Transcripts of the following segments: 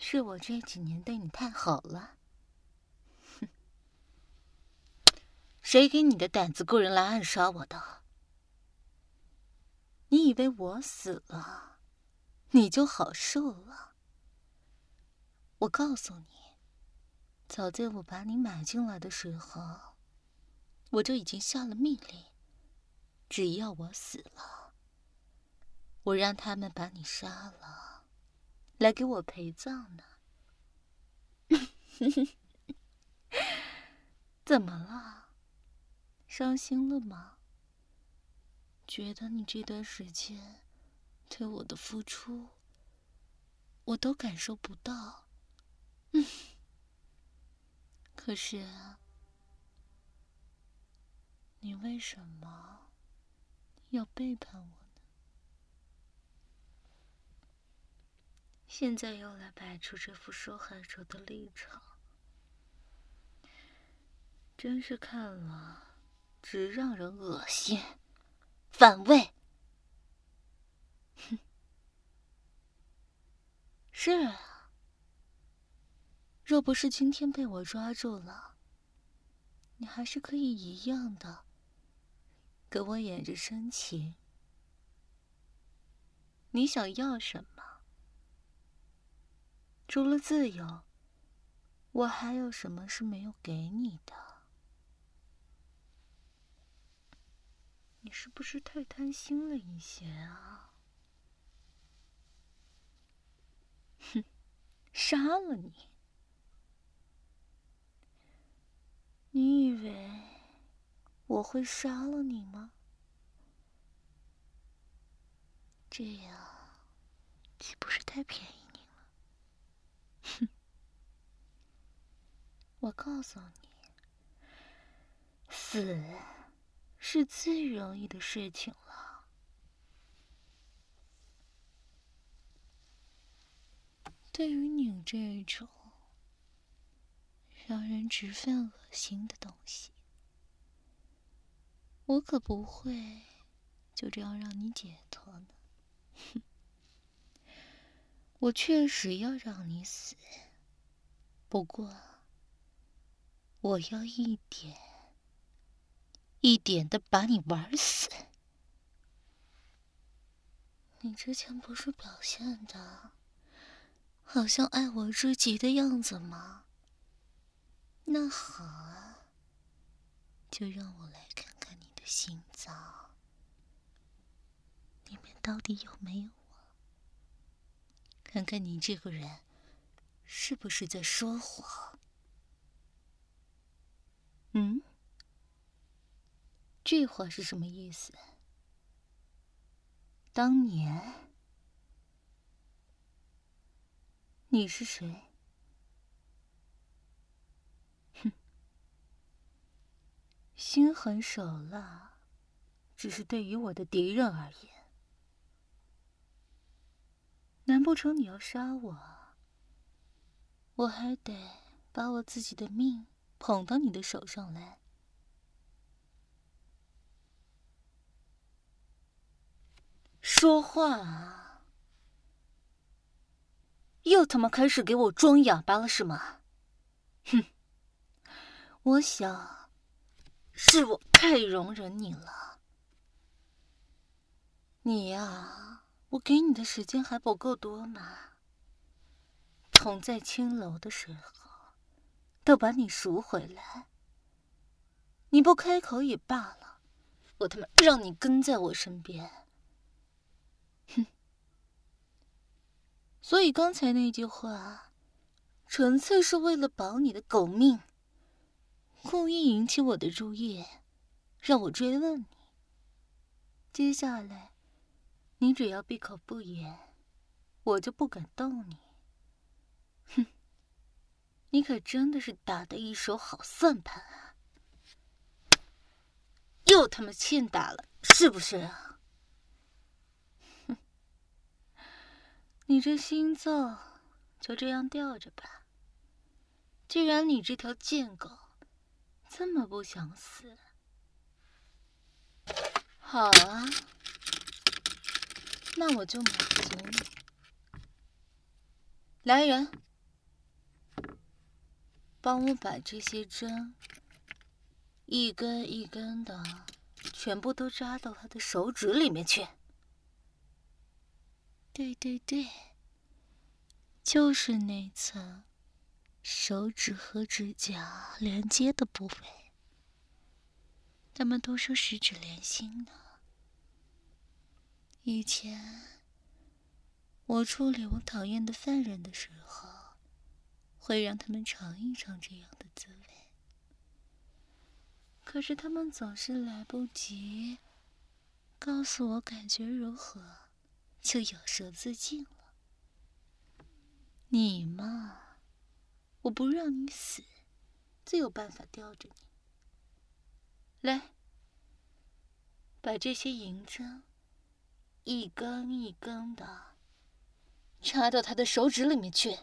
是我这几年对你太好了。哼，谁给你的胆子雇人来暗杀我的？你以为我死了，你就好受了？我告诉你，早在我把你买进来的时候，我就已经下了命令，只要我死了，我让他们把你杀了，来给我陪葬呢。怎么了？伤心了吗？觉得你这段时间对我的付出，我都感受不到。可是啊，你为什么要背叛我呢？现在又来摆出这副受害者的立场，真是看了直让人恶心、反胃。哼，是啊，若不是今天被我抓住了，你还是可以一样的跟我演着深情。你想要什么？除了自由，我还有什么是没有给你的？你是不是太贪心了一些啊？哼，杀了你！你以为我会杀了你吗？这样岂不是太便宜你了？哼！我告诉你，死是最容易的事情了。对于你这种让人直犯恶心的东西，我可不会就这样让你解脱呢。哼，我确实要让你死，不过我要一点一点的把你玩死。你之前不是表现的好像爱我至极的样子吗？那好啊，就让我来看看你的心脏里面到底有没有我，看看你这个人是不是在说谎。这话是什么意思？当年你是谁？哼，心狠手辣，只是对于我的敌人而言。难不成你要杀我？我还得把我自己的命捧到你的手上来。说话啊！又他妈开始给我装哑巴了是吗？哼，我想是我太容忍你了。你呀，我给你的时间还不够多吗？同在青楼的时候都把你赎回来，你不开口也罢了，我他妈让你跟在我身边。哼！所以刚才那句话纯粹是为了保你的狗命，故意引起我的注意，让我追问你。接下来你只要闭口不言，我就不敢动你。哼，你可真的是打得一手好算盘啊！又他妈欠打了是不是啊？哼，你这心脏就这样吊着吧。既然你这条贱狗这么不想死，好啊，那我就满足你。来人， 帮我把这些针一根一根的全部都扎到他的手指里面去。对对对，就是那层手指和指甲连接的部位。他们都说十指连心呢。以前我处理我讨厌的犯人的时候，会让他们尝一尝这样的滋味。可是他们总是来不及告诉我感觉如何，就有舌自尽了。你嘛，我不让你死，自有办法吊着你。来，把这些银针一根一根的插到他的手指里面去。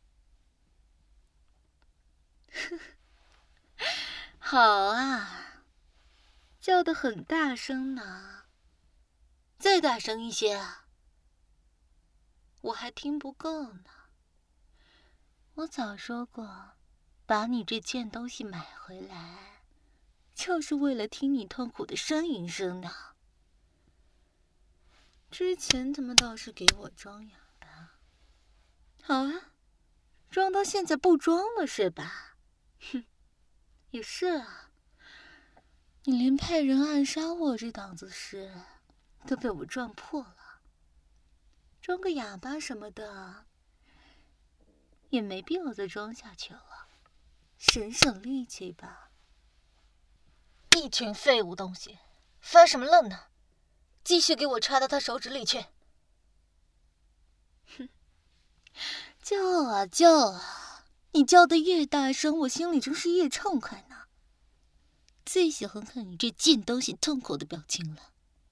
好啊，叫得很大声呢，再大声一些啊！我还听不够呢。我早说过，把你这贱东西买回来，就是为了听你痛苦的呻吟声呢。之前他们倒是给我装哑巴，好啊，装到现在不装了是吧？哼，也是啊，你连派人暗杀我这档子事都被我撞破了，装个哑巴什么的也没必要再装下去了，省省力气吧。一群废物东西，发什么愣呢？继续给我插到他手指里去。哼，叫啊叫啊，你叫得越大声，我心里真是越畅快呢。最喜欢看你这贱东西痛苦的表情了。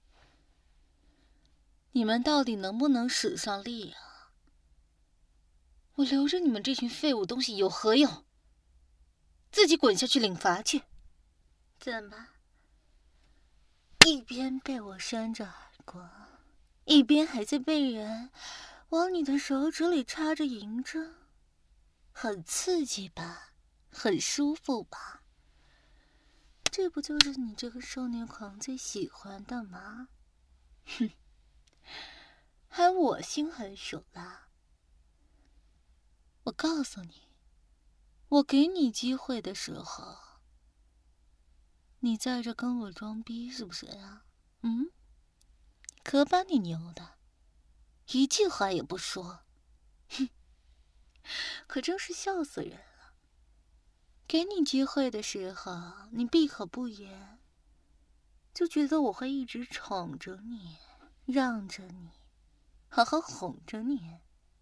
你们到底能不能使上力啊？我留着你们这群废物东西有何用？自己滚下去领罚去。怎么？一边被我扇着耳光，一边还在被人往你的手指里插着银针，很刺激吧？很舒服吧？这不就是你这个受虐狂最喜欢的吗？哼，还我心狠手辣。我告诉你，我给你机会的时候，你在这跟我装逼是不是啊？嗯，可把你牛的，一句话也不说。哼，可真是笑死人了。给你机会的时候，你闭口不言，就觉得我会一直宠着你，让着你，好好哄着你。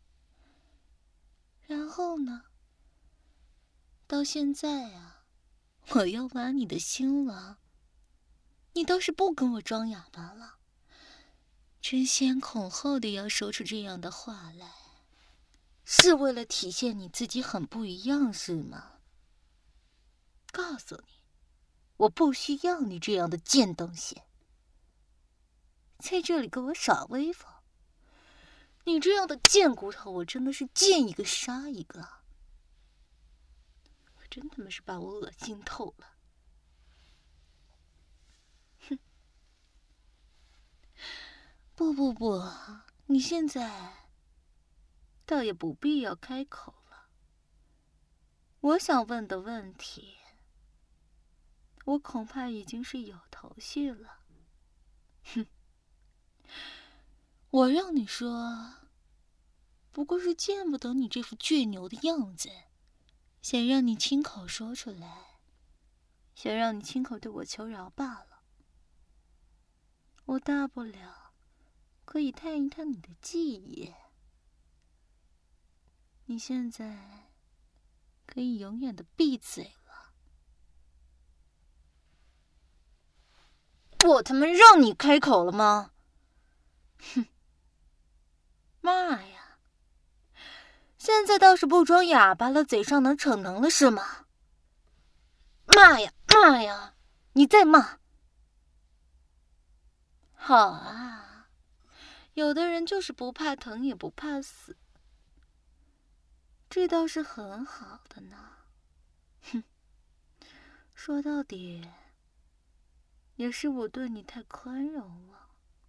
然后呢，到现在啊，我要挖你的心了，你倒是不跟我装哑巴了，争先恐后的要说出这样的话来，是为了体现你自己很不一样是吗？告诉你，我不需要你这样的贱东西，在这里跟我耍威风。你这样的贱骨头，我真的是见一个杀一个，可真他妈是把我恶心透了。哼，不，你现在倒也不必要开口了。我想问的问题，我恐怕已经是有头绪了。哼，我让你说，不过是见不得你这副倔牛的样子，想让你亲口说出来，想让你亲口对我求饶罢了。我大不了可以探一探你的记忆。你现在可以永远的闭嘴了。我他妈让你开口了吗？哼！妈呀！现在倒是不装哑巴了，嘴上能逞能了是吗？骂呀！你再骂！好啊，有的人就是不怕疼也不怕死，这倒是很好的呢。 说到底，也是我对你太宽容了。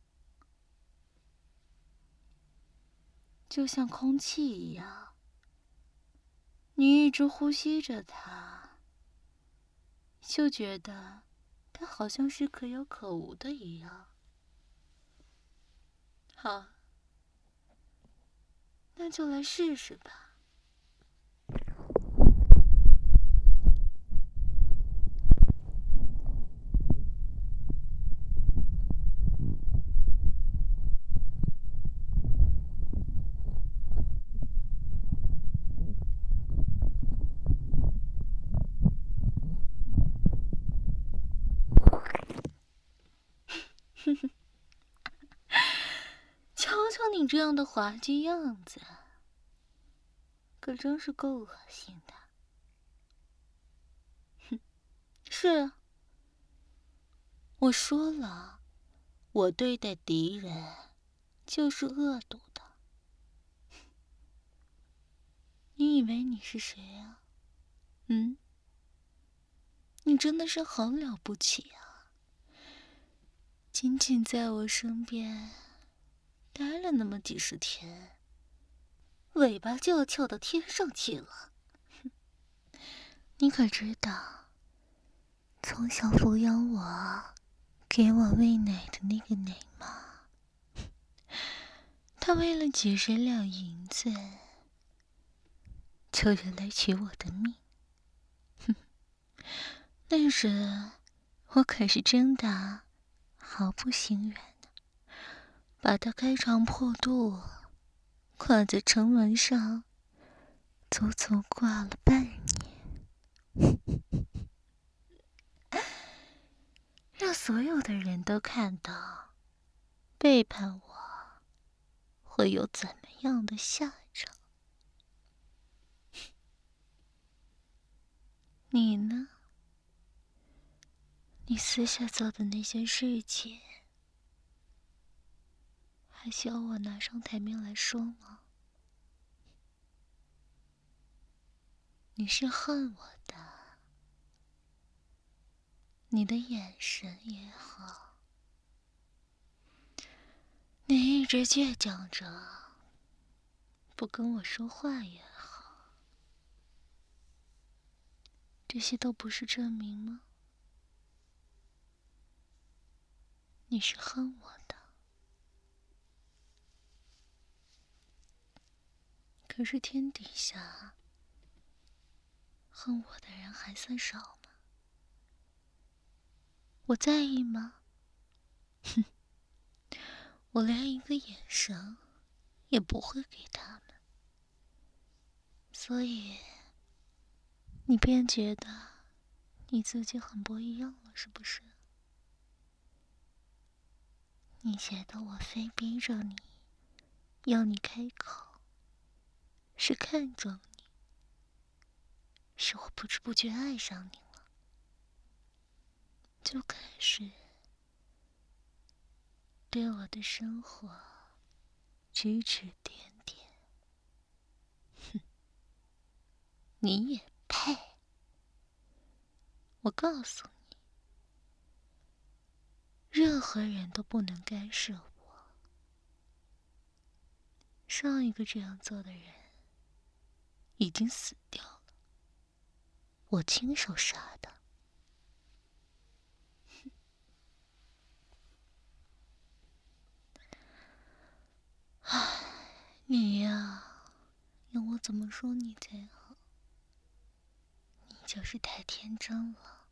就像空气一样，你一直呼吸着它，就觉得它好像是可有可无的一样。好，那就来试试吧。瞧瞧你这样的滑稽样子，可真是够恶心的。哼，是啊，我说了，我对待敌人就是恶毒的。你以为你是谁啊？你真的是好了不起啊！仅仅在我身边待了那么几十天，尾巴就要翘到天上去了。你可知道，从小抚养我、给我喂奶的那个奶妈，她为了几十两银子，就要来取我的命。那时我可是真的毫不心软的，把她开肠破肚挂在城门上，足足挂了半年，让所有的人都看到背叛我会有怎么样的下场。你呢？你私下做的那些事情，还需要我拿上台面来说吗？你是恨我的，你的眼神也好，你一直倔强着不跟我说话也好，这些都不是证明吗？你是恨我的，可是天底下恨我的人还算少吗？我在意吗？哼，我连一个眼神也不会给他们，所以你便觉得你自己很不一样了，是不是？你觉得我非逼着你，要你开口，是看中你，是我不知不觉爱上你了，就开始对我的生活指指点点。哼，你也配？我告诉你，任何人都不能干涉我。上一个这样做的人已经死掉了，我亲手杀的。唉，你呀，要我怎么说你才好？你就是太天真了。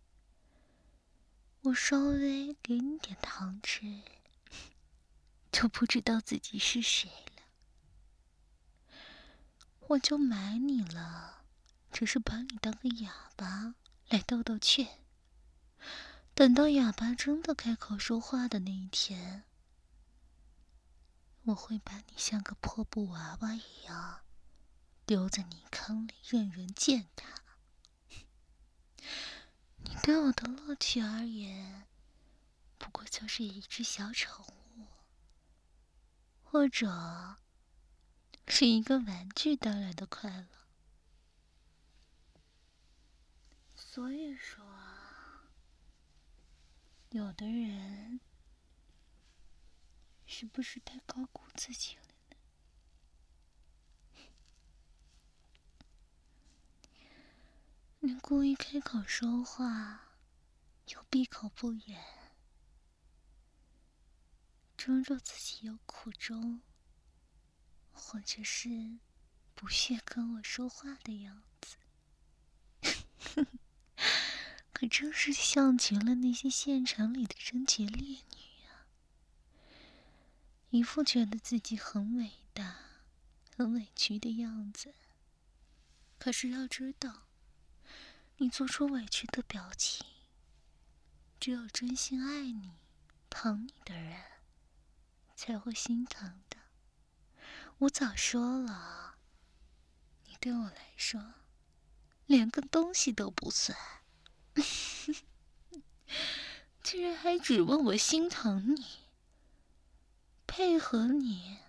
我稍微给你点糖吃，就不知道自己是谁了。我就买你了，只是把你当个哑巴来逗逗劝。等到哑巴真的开口说话的那一天，我会把你像个破布娃娃一样丢在泥坑里，任人践踏。你对我的乐趣而言，不过就是一只小宠物，或者是一个玩具带来的快乐。 所以说啊，有的人是不是太高估自己了呢？你故意开口说话，又闭口不言，装作自己有苦衷，或者是不屑跟我说话的样子。可正是像极了那些县城里的贞洁烈女啊，一副觉得自己很伟大、很委屈的样子。可是要知道，你做出委屈的表情，只有真心爱你、疼你的人才会心疼的。我早说了，你对我来说，连个东西都不算。居然还指望我心疼你，配合你。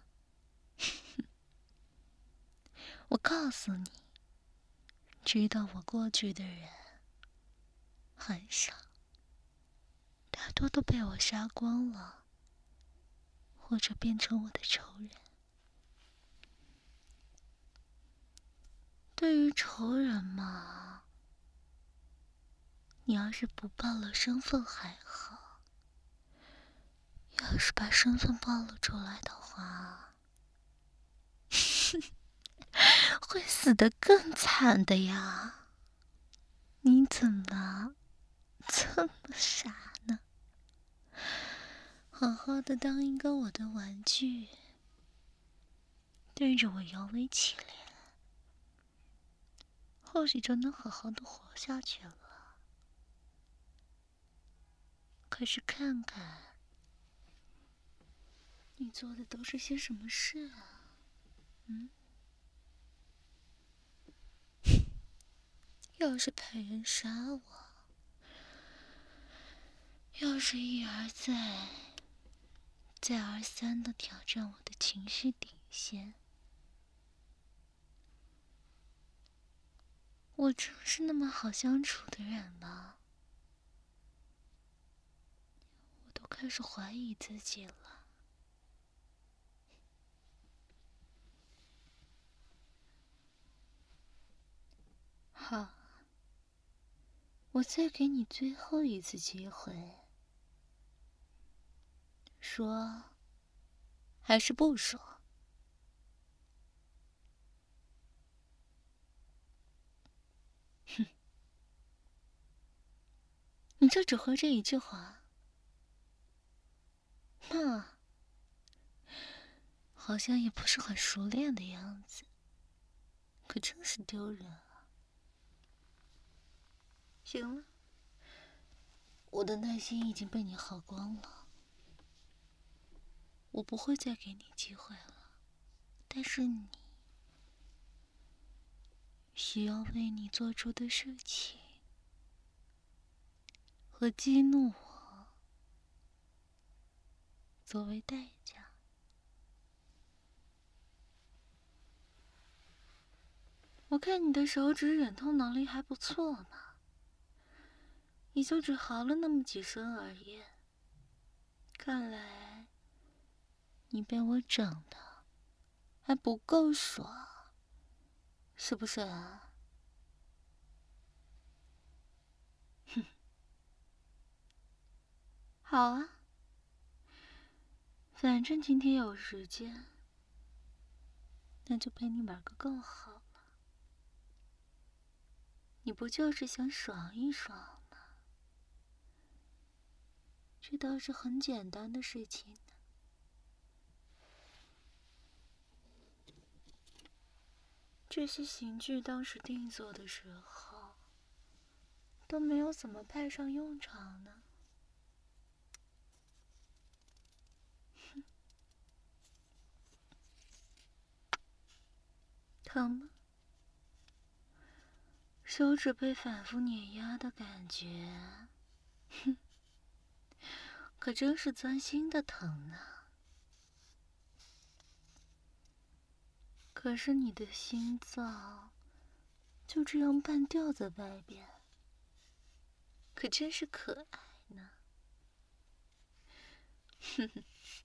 我告诉你，知道我过去的人很少，大多都被我杀光了，或者变成我的仇人。对于仇人嘛，你要是不暴露身份还好，要是把身份暴露出来的话，会死得更惨的呀！你怎么这么傻呢？好好的当一个我的玩具，对着我摇尾乞怜，或许就能好好的活下去了。可是看看你做的都是些什么事啊？要是派人杀我，要是一而再、再而三的挑战我的情绪底线，我真是那么好相处的人吗？我都开始怀疑自己了。好，我再给你最后一次机会，说还是不说？哼，你就只会这一句话？那好像也不是很熟练的样子，可真是丢人啊！行了，我的耐心已经被你耗光了，我不会再给你机会了。但是你需要为你做出的事情和激怒我作为代价。我看你的手指忍痛能力还不错嘛，你就只嚎了那么几声而已。看来你被我整的还不够爽，是不是啊？哼，好啊，反正今天有时间，那就陪你玩个够好了。你不就是想爽一爽吗？这倒是很简单的事情呢。这些刑具当时定做的时候，都没有怎么派上用场呢。疼吗？手指被反复碾压的感觉，哼，可真是钻心的疼呢。可是你的心脏就这样半吊在外边， 可真是可爱呢。哼哼，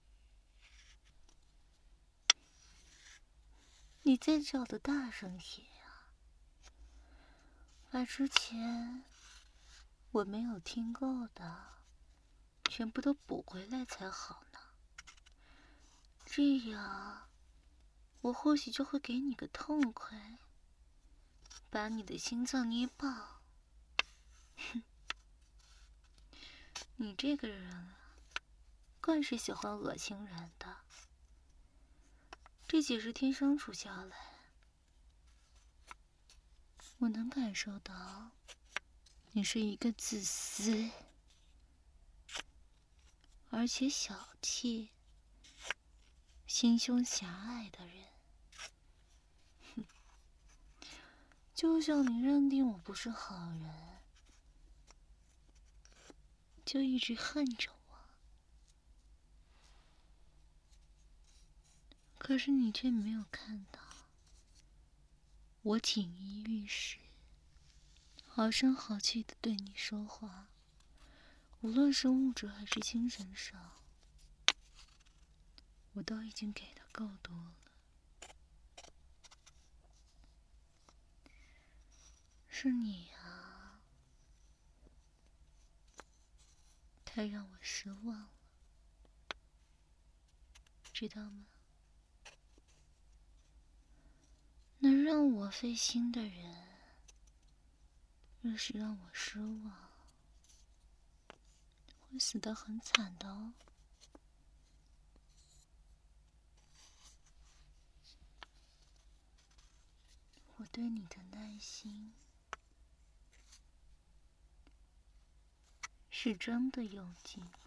你再叫的大声些呀，把之前我没有听够的全部都补回来才好呢。这样，我或许就会给你个痛快，把你的心脏捏爆。哼，你这个人啊，惯是喜欢恶心人的。这几十天相处下来，我能感受到你是一个自私而且小气、心胸狭隘的人。哼，就像你认定我不是好人，就一直恨着我。可是你却没有看到，我锦衣玉食，好声好气的对你说话，无论是物质还是精神上，我都已经给的够多了。是你啊，太让我失望了，知道吗？能让我费心的人，若是让我失望，会死得很惨的哦。我对你的耐心是真的用尽了。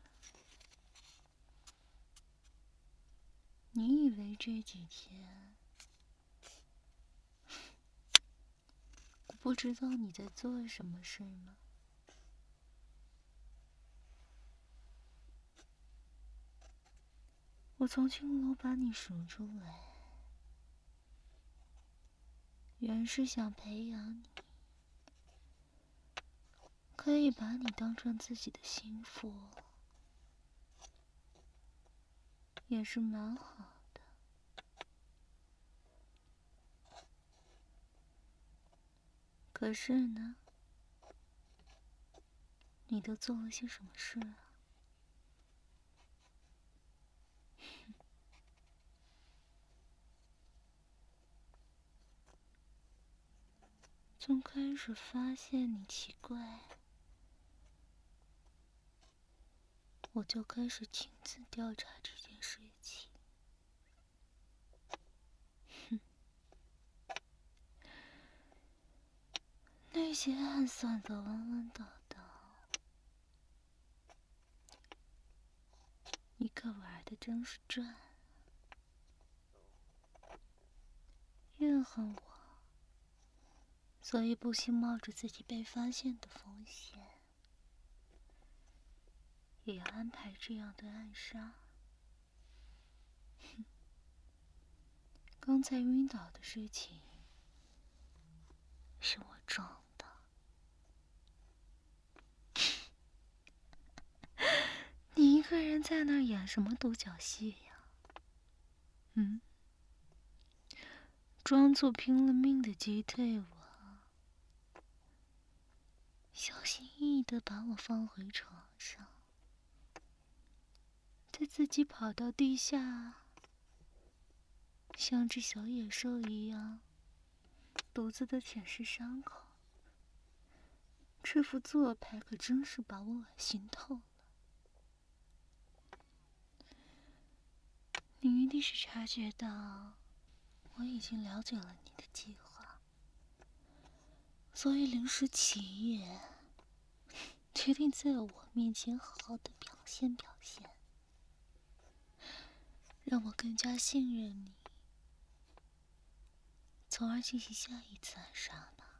你以为这几天我不知道你在做什么事吗？我从青楼把你赎出来，原是想培养你，可以把你当成自己的心腹，也是蛮好的。可是呢，你都做了些什么事啊？从开始发现你奇怪，我就开始亲自调查这件事情。哼，那些案算得稳稳当当，你可玩的真是转。怨恨我，所以不惜冒着自己被发现的风险，也要安排这样的暗杀。哼，刚才晕倒的事情是我装的。你一个人在那儿演什么独角戏呀？嗯，装作拼了命的击退我，小心翼翼地把我放回床上，再自己跑到地下，像只小野兽一样，独自的舔舐伤口。这副做派可真是把我恶心透了。你一定是察觉到我已经了解了你的计划，所以临时起意，决定在我面前好好的表现表现，让我更加信任你，从而进行下一次暗杀吧。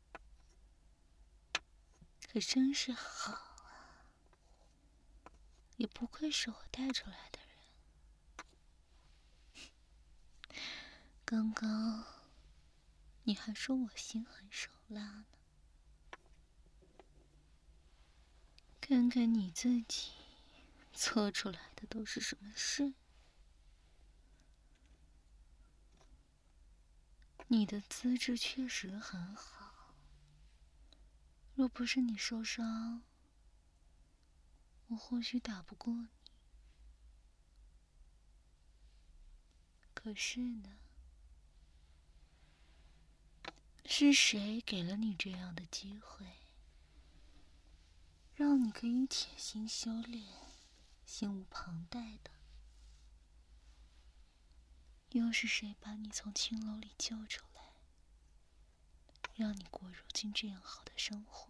可真是好啊，也不愧是我带出来的人。刚刚你还说我心狠手辣呢。 看看你自己做出来的都是什么事？你的资质确实很好，若不是你受伤，我或许打不过你。可是呢，是谁给了你这样的机会，让你可以潜心修炼，心无旁贷的？又是谁把你从青楼里救出来，让你过如今这样好的生活？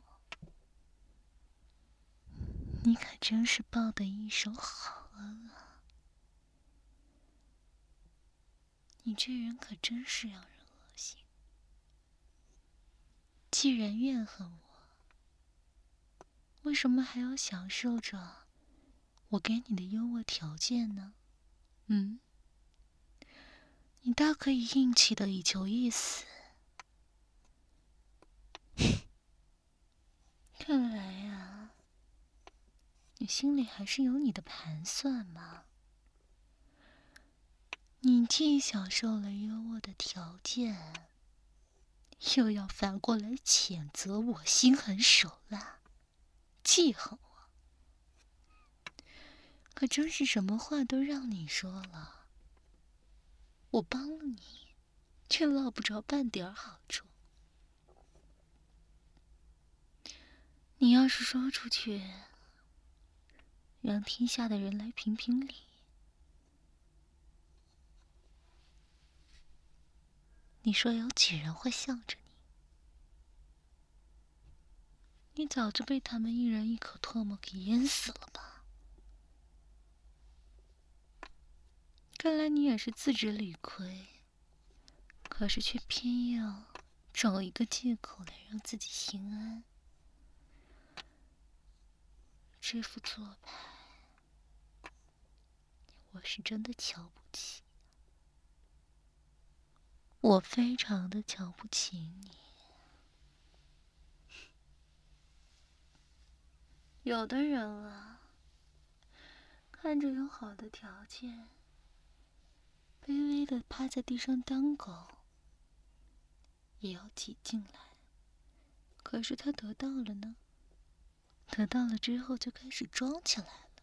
你可真是报得一手好恩啊！你这人可真是让人恶心。既然怨恨我，为什么还要享受着我给你的优渥条件呢？你大可以硬气的以求一死。看来啊，你心里还是有你的盘算嘛。你既享受了优渥的条件，又要反过来谴责我心狠手辣，记恨我。可真是什么话都让你说了，我帮了你，却落不着半点好处。你要是说出去，让天下的人来评评理，你说有几人会向着你？你早就被他们一人一口唾沫给淹死了吧？看来你也是自知理亏，可是却偏要找一个借口来让自己心安。这副做派，我是真的瞧不起。我非常的瞧不起你。有的人啊，看着有好的条件，卑微的趴在地上当狗，也要挤进来。可是他得到了呢？得到了之后就开始装起来了，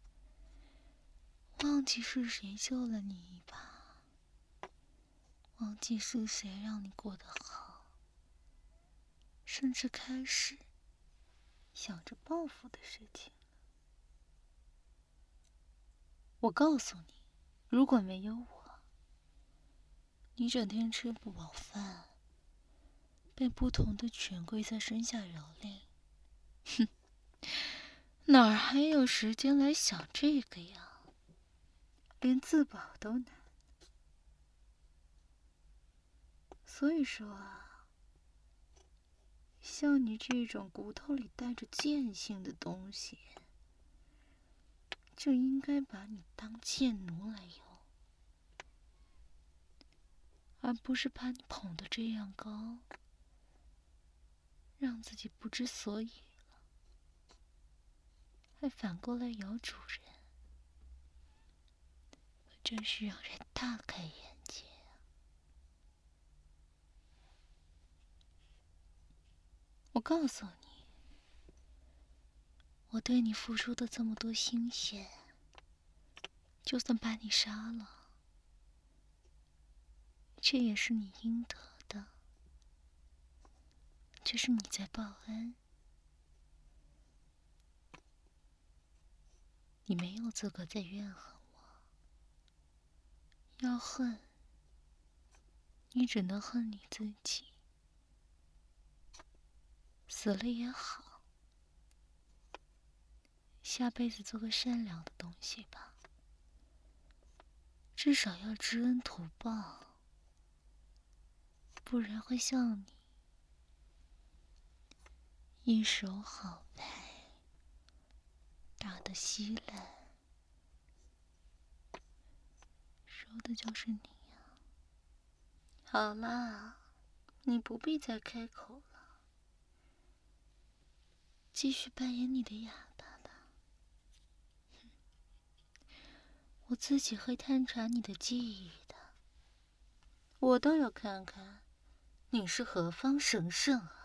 忘记是谁救了你一把，忘记是谁让你过得好，甚至开始想着报复的事情。我告诉你，如果没有我，你整天吃不饱饭，被不同的权贵在身下蹂躏，哼，哪儿还有时间来想这个呀？连自保都难。所以说啊，像你这种骨头里带着贱性的东西，就应该把你当贱奴来用，而不是把你捧得这样高，让自己不知所以了，还反过来咬主人，真是让人大开眼界啊！我告诉你，我对你付出的这么多心血，就算把你杀了，这也是你应得的，这是你在报恩。你没有资格再怨恨我，要恨，你只能恨你自己。死了也好，下辈子做个善良的东西吧，至少要知恩图报，不然会像你一手好牌打得稀烂，输的就是你呀。好啦，你不必再开口了，继续扮演你的哑巴。 我自己会探查你的记忆的。我倒要看看，你是何方神圣啊！